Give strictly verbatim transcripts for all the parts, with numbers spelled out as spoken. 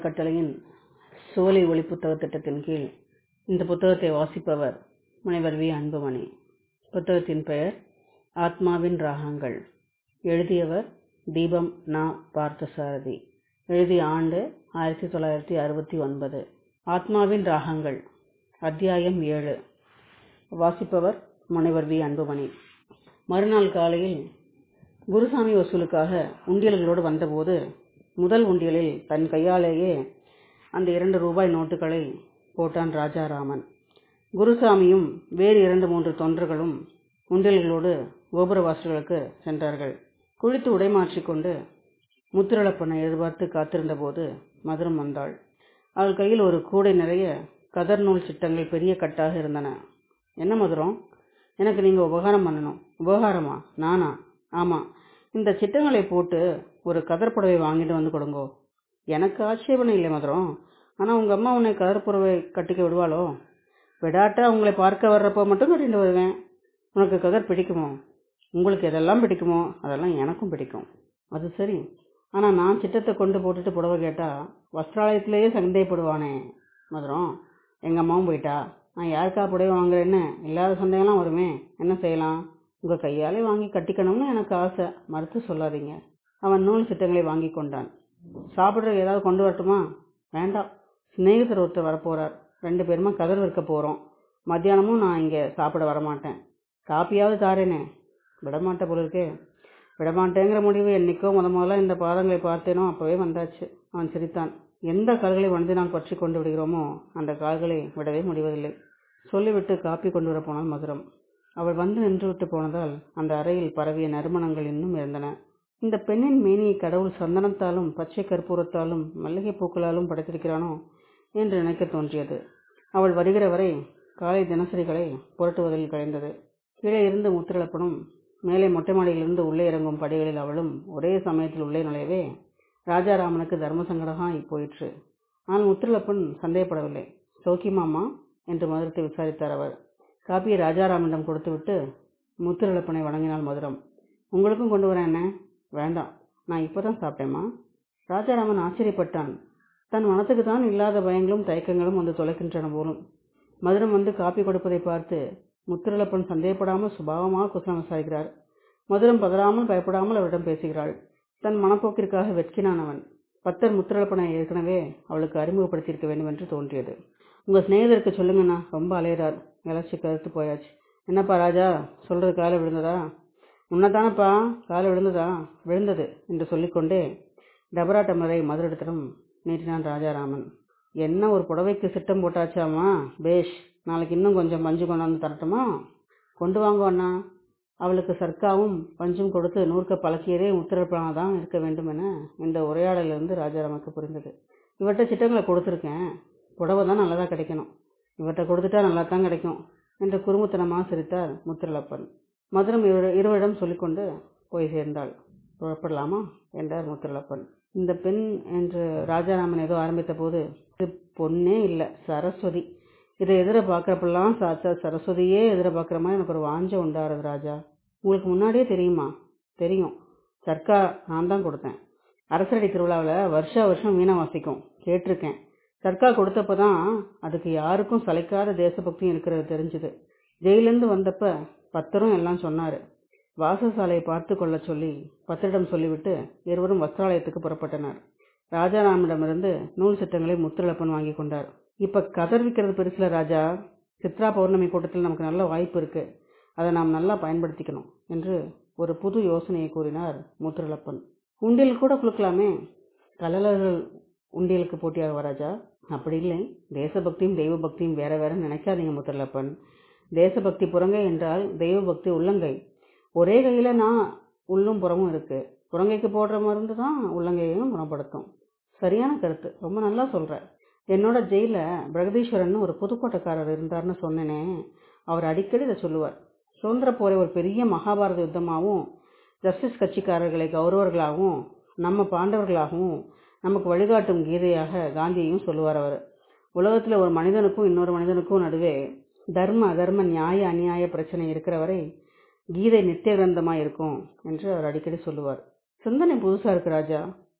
கட்டளையின் சோலை ஒளி புத்தக திட்டத்தின் கீழ் இந்த புத்தகத்தை வாசிப்பவர் முனைவர் வி அன்புமணி. புத்தகத்தின் பெயர் ஆத்மாவின் ராகங்கள். எழுதியவர் தீபம் நா. பார்த்தசாரதி. எழுதிய ஆண்டு ஆயிரத்தி தொள்ளாயிரத்தி அறுபத்தி ஒன்பது. ஆத்மாவின் ராகங்கள், அத்தியாயம் ஏழு. வாசிப்பவர் முனைவர் வி அன்புமணி. மறுநாள் காலையில் குருசாமி வசூலுக்காக உண்டியல்களோடு வந்தபோது முதல் உண்டியலில் தன் கையாலேயே அந்த இரண்டு ரூபாய் நோட்டுகளை போட்டான் ராஜாராமன். குருசாமியும் வேறு இரண்டு மூன்று தொண்டர்களும் உண்டியல்களோடு கோபுர வாசல்களுக்கு சென்றார்கள். குளித்து உடைமாற்றிக்கொண்டு முத்துரளப்பனை எதிர்பார்த்து காத்திருந்த போது மதுரம் வந்தாள். அவள் கையில் ஒரு கூடை நிறைய கதர் நூல் சிட்டங்கள் பெரிய கட்டாக இருந்தன. என்ன மதுரம், எனக்கு நீங்கள் உபகாரம் பண்ணணும். உபகாரமா? நானா? ஆமாம், இந்த சிட்டங்களை போட்டு ஒரு கதர் புடவை வாங்கிட்டு வந்து கொடுங்கோ. எனக்கு ஆட்சேபனை இல்லை மதுரம், ஆனால் உங்கள் அம்மா உன்னை கதர் புடவை கட்டிக்க விடுவாளோ? விடாட்டா உங்களை பார்க்க வர்றப்போ மட்டும் கட்டிட்டு வருவேன். உனக்கு கதர் பிடிக்குமோ? உங்களுக்கு எதெல்லாம் பிடிக்குமோ அதெல்லாம் எனக்கும் பிடிக்கும். அது சரி, ஆனால் நான் சிட்டத்தை கொண்டு போட்டுட்டு புடவை கேட்டால் வஸ்திராலயத்திலேயே சந்தேகப்படுவானே மதுரம். எங்கள் அம்மாவும் போயிட்டா, நான் யாருக்கா புடவை வாங்குறேன்னு இல்லாத சந்தேகம்லாம் வருமே. என்ன செய்யலாம்? உங்கள் கையாலே வாங்கி கட்டிக்கணும்னு எனக்கு ஆசை, மறுத்து சொல்லாதீங்க. அவன் நூல் சிட்டங்களை வாங்கி கொண்டான். சாப்பிட்றதுக்கு ஏதாவது கொண்டு வரட்டுமா? வேண்டாம், சிநேகிதர் ஒருத்தர் வரப்போகிறார். ரெண்டு பேருமா கதர் விற்க போகிறோம். மத்தியானமும் நான் இங்கே சாப்பிட வரமாட்டேன். காப்பியாவது தாரேனே. விடமாட்டேன் போல இருக்கே. விடமாட்டேங்கிற முடிவு என்னைக்கோ முத முதல்ல இந்த பாதங்களை பார்த்தேனோ அப்போவே வந்தாச்சு. அவன் சிரித்தான். எந்த கால்களை வந்து நாம் பற்றி கொண்டு விடுகிறோமோ அந்த கால்களை விடவே முடிவதில்லை. சொல்லிவிட்டு காப்பி கொண்டு வர போனாள் மதுரம். அவள் வந்து நின்றுவிட்டு போனதால் அந்த அறையில் பரவிய நறுமணங்கள் இன்னும் இருந்தன. இந்த பெண்ணின் மேனியை கடவுள் சந்தனத்தாலும் பச்சை கற்பூரத்தாலும் மல்லிகை பூக்களாலும் படைத்திருக்கிறானோ என்று நினைக்க தோன்றியது. அவள் வருகிற வரை காலை தினசரிகளை புரட்டுவதில் கழிந்தது. கீழே இருந்து முத்திரளப்பனும் மேலே மொட்டை மாடியிலிருந்து உள்ளே இறங்கும் படிகளில் அவளும் ஒரே சமயத்தில் உள்ளே நுழையவே ராஜாராமனுக்கு தர்ம சங்கடமாய் போயிற்று. ஆனால் முத்திரளப்பன் சந்தேகப்படவில்லை. சௌக்கியமாமா என்று மதுரத்தை விசாரித்தார் அவர். காப்பியை ராஜாராமனிடம் கொடுத்துவிட்டு முத்திரளப்பனை வணங்கினாள் மதுரம். உங்களுக்கும் கொண்டு வரேன் என்ன? வேண்டாம், நான் இப்போதான் சாப்பிட்டேம்மா. ராஜாராமன் ஆச்சரியப்பட்டான். தன் மனத்துக்கு தான் இல்லாத பயங்களும் தயக்கங்களும் வந்து தொலைக்கின்றன போலும். மதுரம் வந்து காப்பி கொடுப்பதை பார்த்து முத்திரளப்பன் சந்தேகப்படாமல் சுபாவமாக குசலம் விசாரிக்கிறார். மதுரம் பதறாமல் பயப்படாமல் அவரிடம் பேசுகிறாள். தன் மனப்போக்கிற்காக வெட்கினான் அவன். பத்தர் முத்திரளப்பனை ஏற்கனவே அவளுக்கு அறிமுகப்படுத்தியிருக்க வேண்டும் என்று தோன்றியது. உங்கள் சிநேகிதருக்கு சொல்லுங்கண்ணா, ரொம்ப அலையிறார். இலச்சி கருத்து போயாச்சு. என்னப்பா ராஜா, சொல்றது காலை விழுந்ததா? உன்னதானப்பா, காலை விழுந்ததா? விழுந்தது என்று சொல்லிக்கொண்டே டபரா டம்ளரை மதுரிடத்திடம் நீட்டினான் ராஜாராமன். என்ன ஒரு புடவைக்கு சிட்டம் போட்டாச்சாமா? பேஷ், நாளைக்கு இன்னும் கொஞ்சம் பஞ்சு கொண்டாந்து தரட்டுமா? கொண்டு வாங்க அண்ணா. அவளுக்கு சர்க்காவும் பஞ்சும் கொடுத்து நூற்க பழக்கியதே முத்திரப்பனாக தான் இருக்க வேண்டும் என இந்த உரையாடலிருந்து ராஜாராமனுக்கு புரிந்தது. இவர்கிட்ட சிட்டங்களை கொடுத்துருக்கேன், புடவை தான் நல்லதாக கிடைக்கணும். இவர்கிட்ட கொடுத்துட்டா நல்லா தான் கிடைக்கும் என்று குறும்புத்தனமாக சிரித்தார் முத்திரளப்பன். மதுரம் இவர் இருவரிடம் சொல்லிக்கொண்டு போய் சேர்ந்தாள். புறப்படலாமா என்றார் முத்திரளப்பன். இந்த பெண் என்று ராஜாராமன் ஏதோ ஆரம்பித்த போது, இது பொண்ணே இல்லை, சரஸ்வதி. இதை எதிர பார்க்குறப்பெல்லாம் சாச்சா சரஸ்வதியே எதிர பார்க்குற மாதிரி எனக்கு ஒரு வாஞ்ச உண்டாகிறது ராஜா. உங்களுக்கு முன்னாடியே தெரியுமா? தெரியும். சர்க்கா நான் தான் கொடுத்தேன். அரசரடி திருவிழாவில் வருஷா வருஷம் வீணை வாசிக்கும், கேட்டிருக்கேன். சர்க்கா கொடுத்தப்ப தான் அதுக்கு யாருக்கும் சளைக்காத தேசபக்தியும் இருக்கிறது தெரிஞ்சுது. ஜெயிலேருந்து வந்தப்ப பத்தரும் எல்லாம் சொன்னார். வாசசாலையை பார்த்து கொள்ள சொல்லி பத்தரிடம் சொல்லிவிட்டு இருவரும் வஸ்திராலயத்துக்கு புறப்பட்டனர். ராஜாராமிடமிருந்து நூல் சிட்டங்களை முத்திரளப்பன் வாங்கி கொண்டார். இப்போ கதர் விற்கிறது பெருசில ராஜா. சித்ரா பௌர்ணமி கூட்டத்தில் நமக்கு நல்ல வாய்ப்பு இருக்கு, அதை நாம் நல்லா பயன்படுத்திக்கணும் என்று ஒரு புது யோசனையை கூறினார் முத்திரளப்பன். உண்டியல் கூட கொடுக்கலாமே. கலலர்கள் உண்டியலுக்கு போட்டியாக ராஜா? அப்படி இல்லை, தேசபக்தியும் தெய்வ பக்தியும் வேற வேற நினைக்காதீங்க முத்திரளப்பன். தேசபக்தி புறங்கை என்றால் தெய்வ பக்தி உள்ளங்கை. ஒரே கையில நான் உள்ளும் புறமும் இருக்கு. புறங்கைக்கு போடுற மருந்து தான் உள்ளங்கையையும் குணப்படுத்தும். சரியான கருத்து, ரொம்ப நல்லா சொல்ற. என்னோட ஜெயில பிரகதீஸ்வரன் ஒரு புதுக்கோட்டைக்காரர் இருந்தார்னு சொன்னேனே, அவர் அடிக்கடி இதை சொல்லுவார். சுதந்திர போரை ஒரு பெரிய மகாபாரத யுத்தமாகவும் ஜஸ்டிஸ் கட்சிக்காரர்களை கௌரவர்களாகவும் நம்ம பாண்டவர்களாகவும் நமக்கு வழிகாட்டும் கீதையாக காந்தியையும் சொல்லுவார் அவர். உலகத்துல ஒரு மனிதனுக்கும் இன்னொரு மனிதனுக்கும் நடுவே தர்ம அதர்ம நியாய அநியாய பிரச்சனை இருக்கிற வரை கீதை நித்திய கிரந்தமாக இருக்கும் என்று அவர் அடிக்கடி சொல்லுவார். சிந்தனை புதுசாக இருக்கு ராஜா.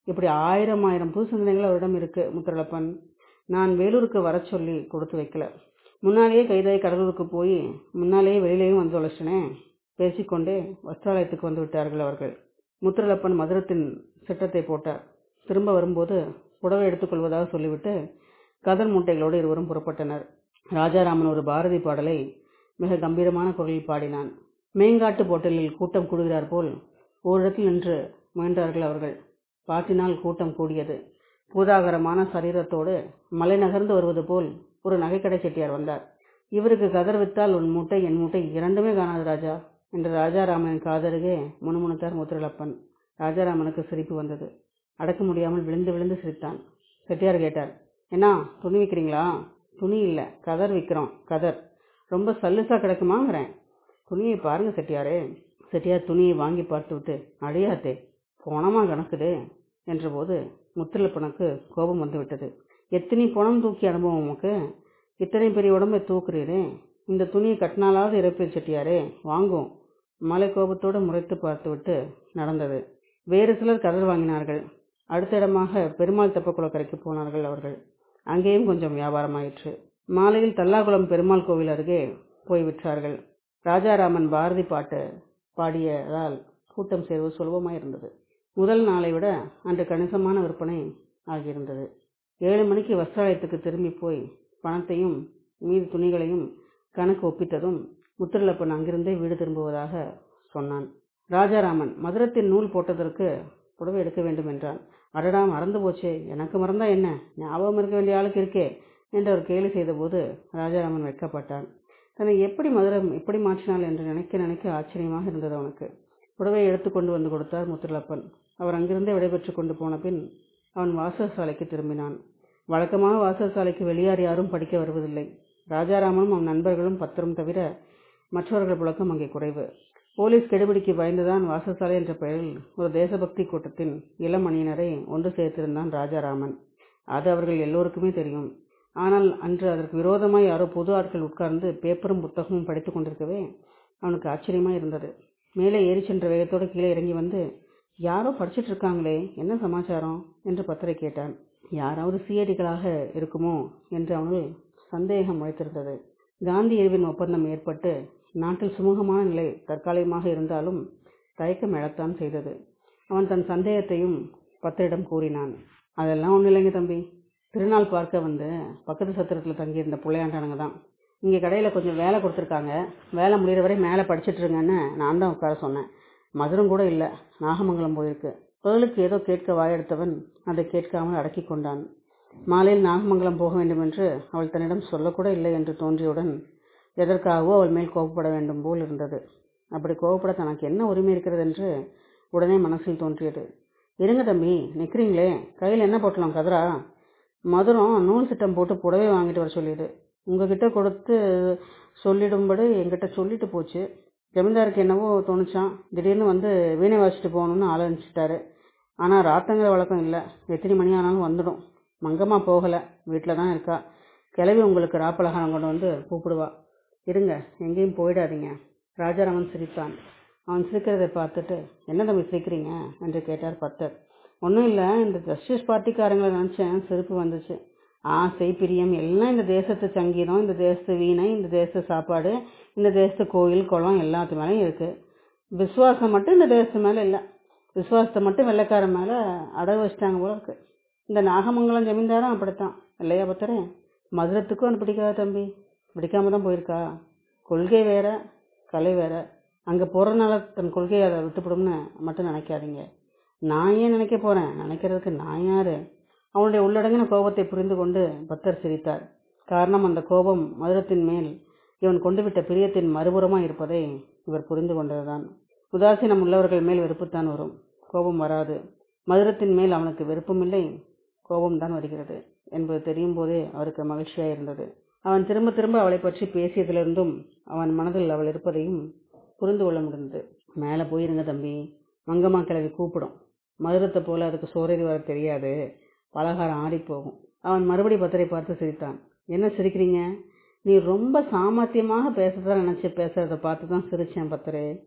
இப்படி ஆயிரம் ஆயிரம் புது சிந்தனைகள் அவரிடம் இருக்கு முத்துரலப்பன். நான் வேலூருக்கு வர சொல்லி கொடுத்து வைக்கல. முன்னாலேயே கைதாய் கடலூருக்கு போய் முன்னாலேயே வெளியிலேயும் வந்து தொலைச்சினே. பேசிக்கொண்டே வஸ்திராலயத்துக்கு வந்து விட்டார்கள் அவர்கள். முத்துரலப்பன் மதுரத்தின் சிட்டத்தை போட்டார். திரும்ப வரும்போது புடவை எடுத்துக்கொள்வதாக சொல்லிவிட்டு கதர் மூட்டைகளோடு இருவரும் புறப்பட்டனர். ராஜாராமன் ஒரு பாரதி பாடலை மிக கம்பீரமான குரலில் பாடினான். மேங்காட்டு போட்டலில் கூட்டம் கூடுகிறார் போல் ஓரிடத்தில் நின்று முயன்றார்கள் அவர்கள். பாட்டினால் கூட்டம் கூடியது. பூதாகரமான சரீரத்தோடு மலை நகர்ந்து வருவது போல் ஒரு நகைக்கடை செட்டியார் வந்தார். இவருக்கு கதர் வித்தால் உன் மூட்டை என் மூட்டை இரண்டுமே காணாது ராஜா என்று ராஜாராமனின் காதருகே முணுமுணுத்தார் முத்துரலப்பன். ராஜாராமனுக்கு சிரிப்பு வந்தது. அடக்க முடியாமல் விழுந்து விழுந்து சிரித்தான். செட்டியார் கேட்டார், என்ன துணி விற்கிறீங்களா? துணி இல்லை, கதர் விற்கிறோம். கதர் ரொம்ப சல்லுசா கிடக்குமாங்கிறேன். துணியை பாருங்க செட்டியாரே. செட்டியார் துணியை வாங்கி பார்த்து விட்டு, அடியாத்தே போனமா கணக்குதே என்றபோது முத்துரலப்பனுக்கு கோபம் வந்து விட்டது. எத்தனை பணம் தூக்கி அனுபவம் உமக்கு? இத்தனை பெரிய உடம்பை தூக்குறீரே. இந்த துணியை கட்டினாலாவது இறப்பீர் செட்டியாரே, வாங்கும். மலை கோபத்தோடு முறைத்து பார்த்து விட்டு நடந்தது. வேறு சிலர் கதர் வாங்கினார்கள். அடுத்த இடமாக பெருமாள் தெப்பக்குளக்கரைக்கு போனார்கள் அவர்கள். அங்கேயும் கொஞ்சம் வியாபாரமாயிற்று. மாலையில் தல்லாகுளம் பெருமாள் கோவில் அருகே போய் விற்றார்கள். ராஜாராமன் பாரதி பாட்டு பாடியதால் கூட்டம் சேர்வு சுலபமாயிருந்தது. முதல் நாளை விட அன்று கணிசமான விற்பனை ஆகியிருந்தது. ஏழு மணிக்கு வஸ்திராலயத்துக்கு திரும்பி போய் பணத்தையும் மீதி துணிகளையும் கணக்கு ஒப்பித்ததும் முத்துரலப்பன் அங்கிருந்தே வீடு திரும்புவதாக சொன்னான். ராஜாராமன் மதுரத்தின் நூல் போட்டதற்கு புடவை எடுக்க வேண்டும் என்றான். அடடா, மறந்து போச்சே. எனக்கு மறந்தா என்ன, ஞாபகம் இருக்க வேண்டிய ஆளுக்கு இருக்கே என்று அவர் கேலி செய்தபோது ராஜாராமன் வெட்கப்பட்டான். தன்னை எப்படி மதுரம் எப்படி மாற்றினாள் என்று நினைக்க நினைக்க ஆச்சரியமாக இருந்தது அவனுக்கு. புடவையை எடுத்துக்கொண்டு வந்து கொடுத்தார் முத்துரலப்பன். அவர் அங்கிருந்தே விடைபெற்று கொண்டு போன பின் அவன் வாசகசாலைக்கு திரும்பினான். வழக்கமாக வாசகசாலைக்கு வெளியார் யாரும் படிக்க வருவதில்லை. ராஜாராமனும் அவன் நண்பர்களும் பத்திரம் தவிர மற்றவர்கள் புழக்கம் அங்கே குறைவு. போலீஸ் கெடுபிடிக்கு பயந்துதான் வாசகசாலை என்ற பெயரில் ஒரு தேசபக்தி கூட்டத்தின் இளம் அணியினரை ஒன்று சேர்த்திருந்தான் ராஜாராமன். அது அவர்கள் எல்லோருக்குமே தெரியும். ஆனால் அன்று அதற்கு விரோதமாய் யாரோ பொது ஆட்கள் உட்கார்ந்து பேப்பரும் புத்தகமும் படித்து கொண்டிருக்கவே அவனுக்கு ஆச்சரியமாய் இருந்தது. மேலே ஏறி சென்ற வேகத்தோடு கீழே இறங்கி வந்து, யாரோ படிச்சுட்டு இருக்காங்களே, என்ன சமாச்சாரம் என்று பத்தரை கேட்டான். யாராவது சிஐடிகளாக இருக்குமோ என்று அவனுள் சந்தேகம் முளைத்திருந்தது. காந்தி எரிவின் ஒப்பந்தம் ஏற்பட்டு நாட்டில் சுமூகமான நிலை தற்காலிகமாக இருந்தாலும் தயக்கம் எழத்தான் செய்தது. அவன் தன் சந்தேகத்தையும் பத்தரிடம் கூறினான். அதெல்லாம் ஒன்றும் இல்லைங்க தம்பி. திருநாள் பார்க்க வந்து பக்கத்து சத்திரத்தில் தங்கியிருந்த பிள்ளையாண்டானுங்க தான். இங்கே கடையில் கொஞ்சம் வேலை கொடுத்துருக்காங்க. வேலை முடிகிற வரை மேலே படிச்சுட்டு இருங்கன்னு நான் தான் உட்கார சொன்னேன். மதுரம் கூட இல்லை, நாகமங்கலம் போயிருக்கு. பதிலுக்கு ஏதோ கேட்க வாயெடுத்தவன் அதை கேட்காமல் அடக்கி கொண்டான். மாலையில் நாகமங்கலம் போக வேண்டும் என்று அவள் தன்னிடம் சொல்லக்கூட இல்லை என்று தோன்றியவுடன் எதற்காகவோ அவள் மேல் கோபப்பட வேண்டும் போல் இருந்தது. அப்படி கோபப்பட தனக்கு என்ன உரிமை இருக்கிறது என்று உடனே மனசில் தோன்றியது. இருங்க தம்பி, நிற்கிறீங்களே, கையில் என்ன போட்டலாம் கதரா? மதுரம் நூல் சிட்டம் போட்டு புடவை வாங்கிட்டு வர சொல்லிடு. உங்ககிட்ட கொடுத்து சொல்லிடும்படி என்கிட்ட சொல்லிட்டு போச்சு. ஜமீன்தாருக்கு என்னவோ தோணுச்சான். திடீர்னு வந்து வீணை வாசிச்சுட்டு போகணும்னு ஆலோசிச்சிட்டாரு. ஆனால் ராத்தங்கிற வழக்கம் இல்லை. எத்தனை மணி ஆனாலும் வந்துடும். மங்கம்மா போகலை, வீட்டில் தான் இருக்கா. கிளவி உங்களுக்கு ராப்பலகாரம் கொண்டு வந்து கூப்பிடுவா. இருங்க, எங்கேயும் போயிடாதீங்க. ராஜாராமன் சிரித்தான். அவன் சிரிக்கிறதை பார்த்துட்டு, என்ன தம்பி சிரிக்கிறீங்க என்று கேட்டார் பத்தர். ஒன்றும் இல்லை, இந்த ஜஸ்டிஸ் பார்ட்டிக்காரங்களை நினச்சேன், சிரிப்பு வந்துச்சு. ஆசை பிரியம் எல்லாம் இந்த தேசத்து சங்கீதம், இந்த தேசத்து வீணை, இந்த தேசத்து சாப்பாடு, இந்த தேசத்து கோயில் குளம் எல்லாத்து மேலேயும் இருக்குது. விசுவாசம் மட்டும் இந்த தேசத்து மேலே இல்லை. விசுவாசத்தை மட்டும் வெள்ளைக்காரன் மேலே அடகு வச்சிட்டாங்க போல இருக்கு. இந்த நாகமங்கலம் ஜமீன்தாரும் அப்படித்தான் இல்லையா பத்தரே? மதுரத்துக்கும் அது பிடிக்காத தம்பி. பிடிக்காம தான் போயிருக்கா. கொள்கை வேற, கலை வேற. அங்கே போகிறதுனால தன் கொள்கையை அதை விட்டுப்படும்னு மட்டும் நினைக்காதீங்க. நான் ஏன் நினைக்க போகிறேன்? நினைக்கிறதுக்கு நான் யார்? அவனுடைய உள்ளடங்கின கோபத்தை புரிந்து கொண்டு பத்தர் சிரித்தார். காரணம், அந்த கோபம் மதுரத்தின் மேல் இவன் கொண்டு விட்ட பிரியத்தின் மறுபுறமாக இருப்பதை இவர் புரிந்து கொண்டதுதான். உதாசீனம் உள்ளவர்கள் மேல் வெறுப்புத்தான் வரும், கோபம் வராது. மதுரத்தின் மேல் அவனுக்கு வெறுப்பும் இல்லை, கோபம்தான் வருகிறது என்பது தெரியும் போதே அவருக்கு மகிழ்ச்சியாக இருந்தது. அவன் திரும்ப திரும்ப அவளை பற்றி பேசியதிலிருந்தும் அவன் மனதில் அவள் இருப்பதையும் புரிந்து கொள்ள முடிந்தது. மேலே போயிருங்க தம்பி, மங்கம்மா கிளவி கூப்பிடும். மதுரத்தை போல அதுக்கு சோறேறி வர தெரியாது, பலகாரம் ஆறி போகும். அவன் மறுபடி பத்தரை பார்த்து சிரித்தான். என்ன சிரிக்கிறீங்க? நீ ரொம்ப சாமர்த்தியமாக பேசுறதா நினச்சி பேசுறதை பார்த்து தான் சிரிச்சேன் பத்தரே.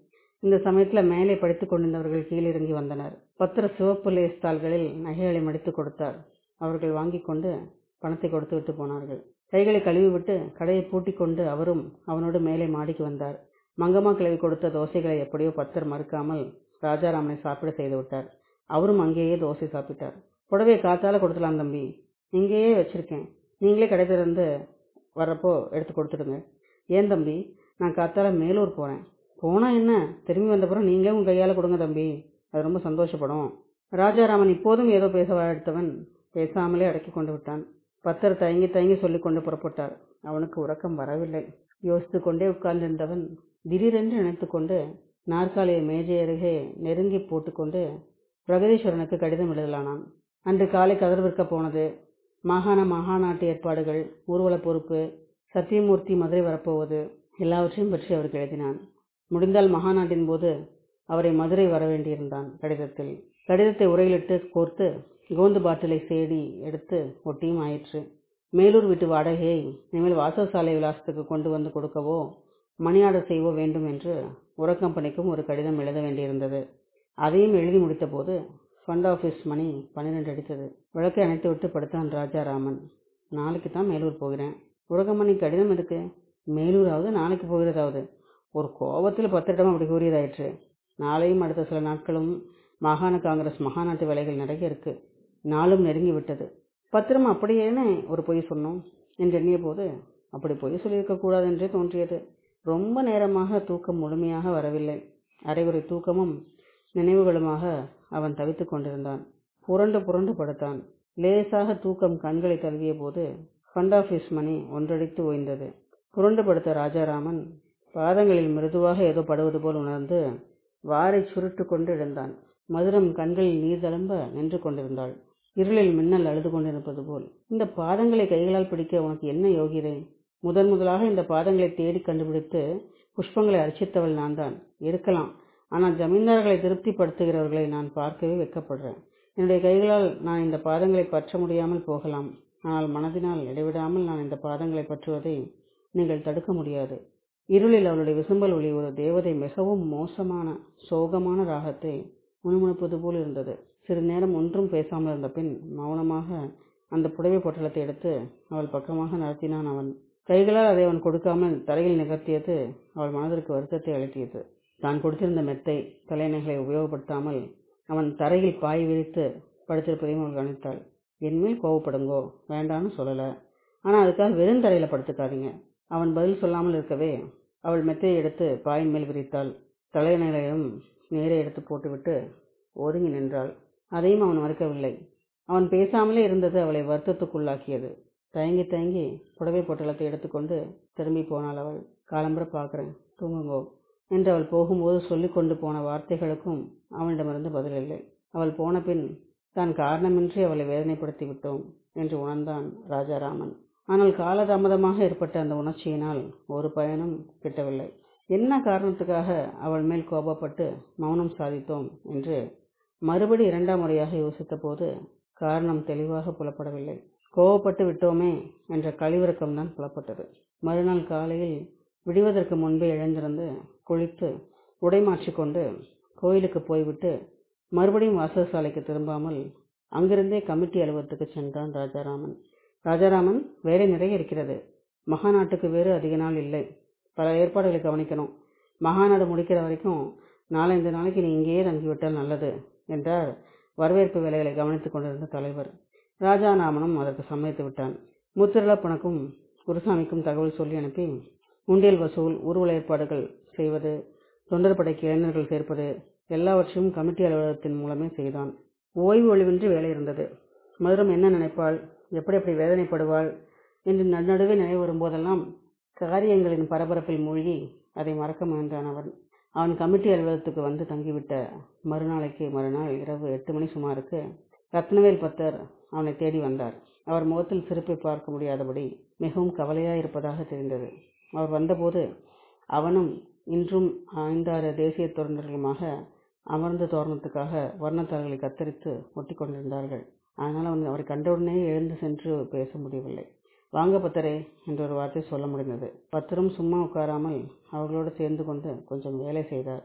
இந்த சமயத்தில் மேலே படித்துக் கொண்டிருந்தவர்கள் கீழிறங்கி வந்தனர். பத்திர சிவப்பு லேஸ் தாள்களில் நகைகளை மடித்து கொடுத்தார். அவர்கள் வாங்கி கொண்டு பணத்தை கொடுத்து விட்டு போனார்கள். கைகளை கழுவி விட்டு கடையை பூட்டி கொண்டு அவரும் அவனோடு மேலே மாடிக்கு வந்தார். மங்கம்மா கிழவி கொடுத்த தோசைகளை எப்படியோ பத்தர் மறுக்காமல் ராஜாராமனை சாப்பிட செய்து விட்டார். அவரும் அங்கேயே தோசை சாப்பிட்டார். புடவையை காத்தால கொடுத்துலாம் தம்பி, இங்கேயே வச்சிருக்கேன், நீங்களே கடை திறந்து வர்றப்போ எடுத்து கொடுத்துடுங்க. ஏன் தம்பி, நான் காத்தால மேலூர் போறேன். போனா என்ன, திரும்பி வந்தப்புறம் நீங்களே உங்க கையால கொடுங்க தம்பி, அது ரொம்ப சந்தோஷப்படும். ராஜாராமன் இப்போதும் ஏதோ பேச வாயெடுத்தவன் பேசாமலே அடக்கி கொண்டு விட்டான். பத்தர் தயங்கி தயங்கி சொல்லிக் கொண்டு புறப்பட்டார். அவனுக்கு உறக்கம் வரவில்லை. யோசித்து கொண்டே உட்கார்ந்திருந்தவன் திடீரென்று நினைத்து கொண்டு நாற்காலியை மேஜை அருகே நெருங்கி போட்டுக்கொண்டு பிரகதீஸ்வரனுக்கு கடிதம் எழுதலானான். அன்று காலை கதர் விற்க போனது, மாகாண மகாநாட்டு ஏற்பாடுகள், ஊர்வல பொறுப்பு, சத்தியமூர்த்தி மதுரை வரப்போவது, எல்லாவற்றையும் பற்றி அவருக்கு எழுதினான். முடிந்தால் மகாநாட்டின் போது அவரை மதுரை வர வேண்டியிருந்தான். கடிதத்தில் கடிதத்தை உரையிலிட்டு கோர்த்து கோந்து பாட்டிலை சேடி எடுத்து ஒட்டியும் ஆயிற்று. மேலூர் வீட்டு வாடகையை இனிமேல் வாசசாலை விலாசத்துக்கு கொண்டு வந்து கொடுக்கவோ மணி ஆர்டர் செய்வோ வேண்டும் என்று உரக்கம்பெனிக்கும் ஒரு கடிதம் எழுத வேண்டியிருந்தது. அதையும் எழுதி முடித்த போது ஃபண்ட் ஆஃபீஸ் மணி பன்னிரெண்டு அடித்தது. விளக்கை அணைத்து விட்டு படுத்தான் ராஜாராமன். நாளைக்கு தான் மேலூர் போகிறேன். உரகம்பெனி கடிதம் எதுக்கு? மேலூராவது நாளைக்கு போகிறதாவது. ஒரு கோபத்தில் பத்திரிடம் அப்படி கூறியதாயிற்று. நாளையும் அடுத்த சில நாட்களும் மாகாண காங்கிரஸ் மகாநாட்டு வேலைகள் நிறைய இருக்கு. நாளும் நெருங்கி விட்டது. பத்திரம் அப்படியேன்னு ஒரு பொய் சொன்னோம் என்று எண்ணிய போது அப்படி பொய் சொல்லியிருக்க கூடாது என்றே தோன்றியது. ரொம்ப நேரமாக தூக்கம் முழுமையாக வரவில்லை. அரைகுறை தூக்கமும் நினைவுகளுமாக அவன் தவித்துக் கொண்டிருந்தான். புரண்டு புரண்டு படுத்தான். லேசாக தூக்கம் கண்களை தழுவிய போது ஃபண்ட் ஆஃபீஸ் மணி ஒன்றடித்து ஓய்ந்தது. புரண்டு படுத்த ராஜாராமன் பாதங்களில் மிருதுவாக ஏதோ படுவது போல் உணர்ந்து வாரை சுருட்டு கொண்டு எழுந்தான். மதுரம் கண்களில் நீர் தழும்ப நின்று கொண்டிருந்தாள். இருளில் மின்னல் அழுது கொண்டிருப்பது போல். இந்த பாதங்களை கைகளால் பிடிக்க உனக்கு என்ன யோகியதை? முதன் முதலாக இந்த பாதங்களை தேடி கண்டுபிடித்து புஷ்பங்களை அர்ச்சித்தவள் நான் தான். இருக்கலாம், ஆனால் ஜமீன்தார்களை திருப்திப்படுத்துகிறவர்களை நான் பார்க்கவே வெட்கப்படுறேன். என்னுடைய கைகளால் நான் இந்த பாதங்களை பற்ற முடியாமல் போகலாம், ஆனால் மனதினால் இடைவிடாமல் நான் இந்த பாதங்களை பற்றுவதை நீங்கள் தடுக்க முடியாது. இருளில் அவளுடைய விசும்பல் ஒளி ஒரு தேவதை மிகவும் மோசமான சோகமான ராகத்தை முணுமுணுப்பது போல் இருந்தது. சிறிது நேரம் ஒன்றும் பேசாமல் இருந்த பின் மௌனமாக அந்த புடவை பொட்டலத்தை எடுத்து அவள் பக்கமாக நடத்தினான். அவன் கைகளால் அதை அவன் கொடுக்காமல் தரையில் நிகழ்த்தியது அவள் மனதிற்கு வருத்தத்தை அளித்தியது. தான் கொடுத்திருந்த மெத்தை தலையணைகளை உபயோகப்படுத்தாமல் அவன் தரையில் பாய் விரித்து படுத்திருப்பதையும் அவள் கவனித்தாள். என்மேல் கோவப்படுங்கோ, வேண்டான்னு சொல்லலை, ஆனால் அதுக்காக வெறும் தரையில் படுத்துக்காதீங்க. அவன் பதில் சொல்லாமல் இருக்கவே அவள் மெத்தையை எடுத்து பாயின் மேல் விரித்தாள். தலையணைகளையும் நேரே எடுத்து போட்டுவிட்டு ஒதுங்கி நின்றாள். அதையும் அவன் மறுக்கவில்லை. அவன் பேசாமலே இருந்தது அவளை வருத்தத்துக்குள்ளாக்கியது. தயங்கி தயங்கி புடவை பொட்டலத்தை எடுத்துக்கொண்டு திரும்பி போனாள். அவள் காலம்பர பார்க்குறேன், தூங்குங்கோ என்று அவள் போகும்போது சொல்லி கொண்டு போன வார்த்தைகளுக்கும் அவனிடமிருந்து பதில் இல்லை. அவள் போன பின் தான் காரணமின்றி அவளை வேதனைப்படுத்தி விட்டோம் என்று உணர்ந்தான் ராஜாராமன். ஆனால் காலதாமதமாக ஏற்பட்ட அந்த உணர்ச்சியினால் ஒரு பயனும் கிட்டவில்லை. என்ன காரணத்துக்காக அவள் மேல் கோபப்பட்டு மௌனம் சாதித்தோம் என்று மறுபடி இரண்டாம் முறையாக யோசித்த போது காரணம் தெளிவாக புலப்படவில்லை. கோபப்பட்டு விட்டோமே என்ற கழிவிறக்கம்தான் புலப்பட்டது. மறுநாள் காலையில் விடுவதற்கு முன்பே எழுந்திருந்து குளித்து உடை மாற்றிக்கொண்டு கோயிலுக்கு போய்விட்டு மறுபடியும் வாசசாலைக்கு திரும்பாமல் அங்கிருந்தே கமிட்டி அலுவலகத்துக்கு சென்றான் ராஜாராமன். ராஜாராமன், வேலை நிறைய இருக்கிறது. மகாநாட்டுக்கு வேறு அதிக நாள் இல்லை. பல ஏற்பாடுகளை கவனிக்கணும். மகாநாடு முடிக்கிற வரைக்கும் நாலஞ்சு நாளைக்கு நீ இங்கேயே தங்கிவிட்டால் நல்லது என்றார் வரவேற்பு வேலைகளை கவனித்துக் கொண்டிருந்த தலைவர். ராஜாராமனும் அதற்கு சம்மதித்து விட்டான். முத்திரலப்பனுக்கும் குருசாமிக்கும் தகவல் சொல்லி அனுப்பி உண்டியல் வசூல், ஊர்வல ஏற்பாடுகள் செய்வது, தொண்டர் படைக்கு இளைஞர்கள் சேர்ப்பது எல்லாவற்றையும் கமிட்டி அலுவலகத்தின் மூலமே செய்தான். ஓய்வு ஒளிவின்றி வேலை இருந்தது. மதுரம் என்ன நினைப்பாள், எப்படி எப்படி வேதனைப்படுவாள் என்று நடுநடுவே நினைவு வரும்போதெல்லாம் காரியங்களின் பரபரப்பில் மூழ்கி அதை மறக்க முயன்றான் அவன். அவன் கமிட்டி அலுவலகத்துக்கு வந்து தங்கிவிட்ட மறுநாளைக்கு மறுநாள் இரவு எட்டு மணி சுமாருக்கு ரத்னவேல் பத்தர் அவனை தேடி வந்தார். அவர் முகத்தில் சிரிப்பை பார்க்க முடியாதபடி மிகவும் கவலையாயிருப்பதாக தெரிந்தது. அவர் வந்தபோது அவனும் இன்றும் ஐந்தாறு தேசிய தொண்டர்களுமாக அமர்ந்த தோரணத்துக்காக வர்ணத்தாள்களை கத்தரித்து ஒட்டி கொண்டிருந்தார்கள். ஆனால் அவன் அவரை கண்டவுடனே எழுந்து சென்று பேச முடியவில்லை. வாங்க பத்தரே என்ற ஒரு வார்த்தை சொல்ல முடிந்தது. பத்தரும் சும்மா உட்காராமல் அவர்களோடு சேர்ந்து கொண்டு கொஞ்சம் வேலை செய்தார்.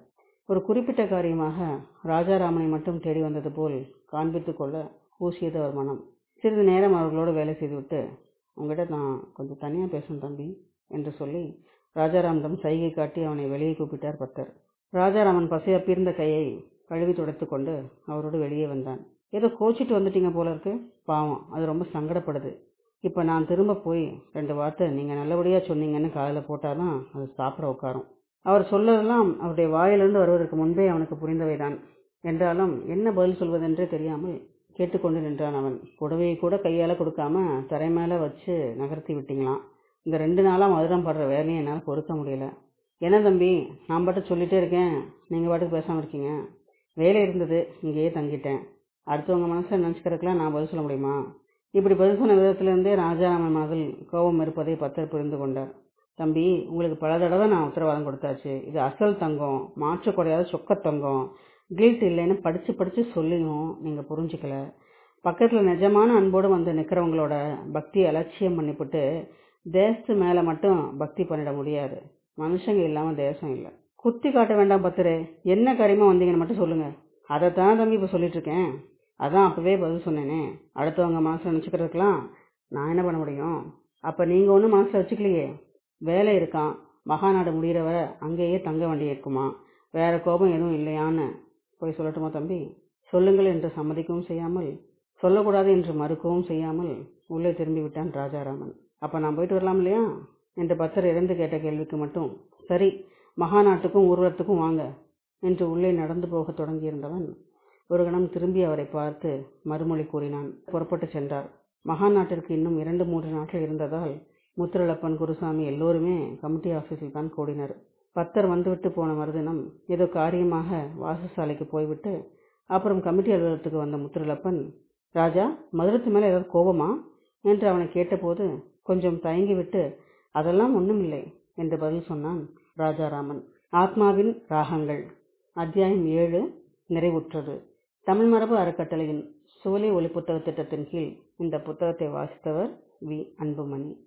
ஒரு குறிப்பிட்ட காரியமாக ராஜாராமனை மட்டும் தேடி வந்தது போல் காண்பித்து கொள்ள பூசியது அவர் மனம். சிறிது நேரம் அவர்களோடு வேலை செய்துவிட்டு, உங்ககிட்ட நான் கொஞ்சம் தனியாக பேசணும் தம்பி என்று சொல்லி ராஜாராமனிடம் சைகை காட்டி அவனை வெளியே கூப்பிட்டார் பத்தர். ராஜாராமன் பசைய பீர்ந்த கையை கழுவி துடைத்து கொண்டு அவரோடு வெளியே வந்தான். ஏதோ கோச்சிட்டு வந்துட்டீங்க போல இருக்கு. பாவம், அது ரொம்ப சங்கடப்படுது. இப்போ நான் திரும்ப போய் ரெண்டு வார்த்தை நீங்கள் நல்லபடியாக சொன்னீங்கன்னு காதில் போட்டாதான் அது சாப்பிட உட்காரும். அவர் சொல்லதெல்லாம் அவருடைய வாயிலிருந்து வருவதற்கு முன்பே அவனுக்கு புரிந்தவைதான். என்றாலும் என்ன பதில் சொல்வதென்றே தெரியாமல் கேட்டுக்கொண்டு நின்றான் அவன். புடவையை கூட கையால் கொடுக்காம தரை மேலே வச்சு நகர்த்தி விட்டீங்களாம். இந்த ரெண்டு நாளாக மதுரம் படுற வேலையை என்னால் பொறுக்க முடியல. என்ன தம்பி, நான் பாட்டு சொல்லிட்டே இருக்கேன், நீங்கள் பாட்டுக்கு பேசாமல் இருக்கீங்க. வேலை இருந்தது, இங்கேயே தங்கிட்டேன். அடுத்தவங்க மனசில் நினச்சிக்கிறதுக்கெலாம் நான் பதில் சொல்ல முடியுமா? இப்படி பதில் சொன்ன விதத்திலிருந்தே ராஜாராமன் மனதில் கோபம் இருப்பதை பத்தர் புரிந்து கொண்டார். தம்பி, உங்களுக்கு பல தடவை நான் உத்தரவாதம் கொடுத்தாச்சு. இது அசல் தங்கம், மாற்ற குறையாத சொக்க தங்கம். கில்ட் இல்லைன்னு படித்து படித்து சொல்லியும் நீங்கள் புரிஞ்சுக்கல. பக்கத்தில் நிஜமான அன்போடு வந்து நிற்கிறவங்களோட பக்தி அலட்சியம் பண்ணிவிட்டு தேசத்து மேலே மட்டும் பக்தி பண்ணிட முடியாது. மனுஷங்க இல்லாமல் தேசம் இல்லை. குத்தி காட்ட வேண்டாம் பத்தரே, என்ன காரியமாக வந்தீங்கன்னு மட்டும் சொல்லுங்கள். அதைத்தானே தம்பி இப்போ சொல்லிட்டு இருக்கேன். அதான் அப்போவே பதில் சொன்னேனே. அடுத்தவங்க மனசில் நினச்சிக்கிறதுக்கெலாம் நான் என்ன பண்ண முடியும்? அப்போ நீங்கள் ஒன்றும் மனசில் வச்சுக்கலையே. வேலை இருக்கான், மகாநாடு முடிகிறவ அங்கேயே தங்க வேண்டி இருக்குமா, வேற கோபம் எதுவும் இல்லையான்னு போய் சொல்லட்டுமா தம்பி? சொல்லுங்கள் என்று சம்மதிக்கவும் செய்யாமல், சொல்லக்கூடாது என்று மறுக்கவும் செய்யாமல் உள்ளே திரும்பி விட்டான் ராஜாராமன். அப்போ நான் போயிட்டு வரலாம் இல்லையா என்று பத்தர் இறந்து கேட்ட கேள்விக்கு மட்டும் சரி, மகாநாட்டுக்கும் ஊர்வலத்துக்கும் வாங்க என்று உள்ளே நடந்து போக தொடங்கியிருந்தவன் ஒரு கணம் திரும்பி அவரை பார்த்து மறுமொழி கூறினான். புறப்பட்டு சென்றார். மகாநாட்டிற்கு இன்னும் இரண்டு மூன்று நாட்கள் இருந்ததால் முத்துரளப்பன், குருசாமி எல்லோருமே கமிட்டி ஆஃபீஸில் தான் கூடினர். பத்தர் வந்துவிட்டு போன மறுதினம் ஏதோ காரியமாக வாசசாலைக்கு போய்விட்டு அப்புறம் கமிட்டி அலுவலகத்துக்கு வந்த முத்துரளப்பன், ராஜா, மதுரத்து மேலே ஏதாவது கோபமா என்று அவனை கேட்டபோது கொஞ்சம் தயங்கிவிட்டு, அதெல்லாம் ஒன்றும் இல்லை என்று பதில் சொன்னான் ராஜாராமன். ஆத்மாவின் ராகங்கள் அத்தியாயம் ஏழு நிறைவுற்றது. தமிழ் மரபு அறக்கட்டளையின் சோலை ஒளி புத்தக திட்டத்தின் கீழ் இந்த புத்தகத்தை வாசித்தவர் வி அன்புமணி.